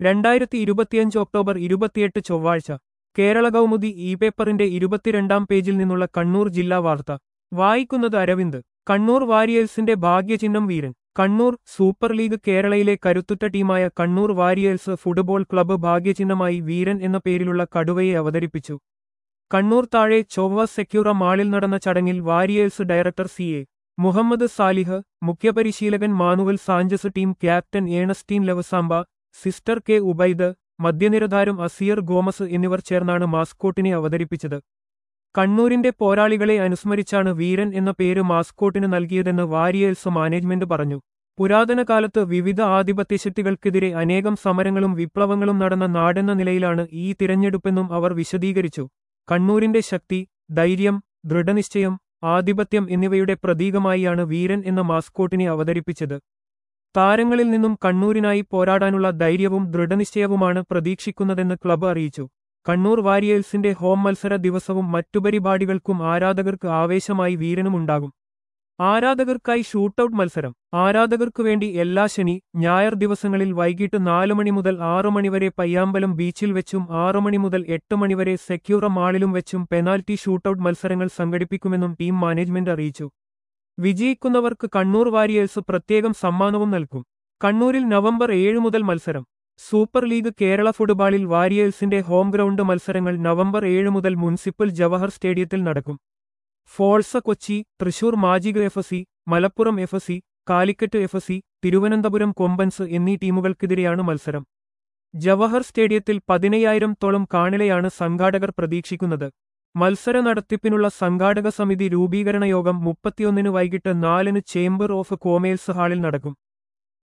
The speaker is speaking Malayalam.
2025 ഒക്ടോബർ 28 ചൊവ്വാഴ്ച കേരള കൗമുദി ഇ പേപ്പറിന്റെ 22-ാം പേജിൽ നിന്നുള്ള കണ്ണൂർ ജില്ലാ വാർത്ത വായിക്കുന്നത് അരവിന്ദ്. കണ്ണൂർ വാരിയേഴ്സിന്റെ ഭാഗ്യചിഹ്നം വീരൻ. കണ്ണൂർ സൂപ്പർ ലീഗ് കേരളയിലെ കരുത്തുറ്റ ടീമായ കണ്ണൂർ വാരിയേഴ്സ് ഫുട്ബോൾ ക്ലബ്ബ് ഭാഗ്യചിഹ്നമായി വീരൻ എന്ന പേരിലുള്ള കടുവയെ അവതരിപ്പിച്ചു. കണ്ണൂർ താഴെ ചൊവ്വ സെക്യൂറ മാളിൽ നടന്ന ചടങ്ങിൽ warriors director CA Muhammad Salih, മുഖ്യപരിശീലകൻ Manuel Sanchez, team captain Ernestine Lavsamba, sister K Ubaid, മധ്യനിരതാരം അസിയർ ഗോമസ് എന്നിവർ ചേർന്നാണ് മാസ്കോട്ടിനെ അവതരിപ്പിച്ചത്. കണ്ണൂരിന്റെ പോരാളികളെ അനുസ്മരിച്ചാണ് വീരൻ എന്ന പേര് മാസ്കോട്ടിന് നൽകിയതെന്ന് വാരിയേഴ്സ് മാനേജ്മെന്റ് പറഞ്ഞു. പുരാതന കാലത്ത് വിവിധ ആധിപത്യശക്തികൾക്കെതിരെ അനേകം സമരങ്ങളും വിപ്ലവങ്ങളും നടന്ന നാടെന്ന നിലയിലാണ് ഈ തിരഞ്ഞെടുപ്പെന്നും അവർ വിശദീകരിച്ചു. കണ്ണൂരിന്റെ ശക്തി, ധൈര്യം, ദൃഢനിശ്ചയം, ആധിപത്യം എന്നിവയുടെ പ്രതീകമായാണ് വീരൻ എന്ന മാസ്കോട്ടിനെ അവതരിപ്പിച്ചത്. താരങ്ങളിൽ നിന്നും കണ്ണൂരിനായി പോരാടാനുള്ള ധൈര്യവും ദൃഢനിശ്ചയവുമാണ് പ്രതീക്ഷിക്കുന്നതെന്ന് ക്ലബ്ബ് അറിയിച്ചു. കണ്ണൂർ വാരിയേഴ്സിന്റെ ഹോം മത്സര ദിവസവും മറ്റു പരിപാടികൾക്കും ആരാധകർക്ക് ആവേശമായി വീരനുമുണ്ടാകും. ആരാധകർക്കായി ഷൂട്ടൌട്ട് മത്സരം. ആരാധകർക്കു വേണ്ടി എല്ലാ ശനി, ഞായർ ദിവസങ്ങളിൽ വൈകിട്ട് 4 മണി മുതൽ 6 മണിവരെ പയ്യാമ്പലം ബീച്ചിൽ വെച്ചും 6 മണി മുതൽ 8 മണിവരെ സെക്യൂറ മാളിലും വെച്ചും പെനാൽറ്റി ഷൂട്ടൌട്ട് മത്സരങ്ങൾ സംഘടിപ്പിക്കുമെന്നും ടീം മാനേജ്മെന്റ് അറിയിച്ചു. വിജയിക്കുന്നവർക്ക് കണ്ണൂർ വാരിയേഴ്സ് പ്രത്യേകം സമ്മാനവും നൽകും. കണ്ണൂരിൽ നവംബർ 7 മുതൽ മത്സരം. സൂപ്പർ ലീഗ് കേരള ഫുട്ബോളിൽ വാരിയേഴ്സിന്റെ ഹോം ഗ്രൗണ്ട് മത്സരങ്ങൾ നവംബർ 7 മുതൽ മുനിസിപ്പൽ ജവഹർ സ്റ്റേഡിയത്തിൽ നടക്കും. Forca Kochi, Thrissur magic FC, Malappuram FC, Calicut FC, Thiruvananthapuram Kombans എന്നീ ടീമുകൾക്കെതിരെയാണ് മത്സരം. ജവഹർ സ്റ്റേഡിയത്തിൽ 15,000-തോളം കാണികളെയാണ് സംഘാടകർ പ്രതീക്ഷിക്കുന്നത്. മത്സര നടത്തിപ്പിനുള്ള സംഘാടക സമിതി രൂപീകരണ യോഗം 31 വൈകിട്ട് 4 ചേംബർ ഓഫ് കൊമേഴ്സ് ഹാളിൽ നടക്കും.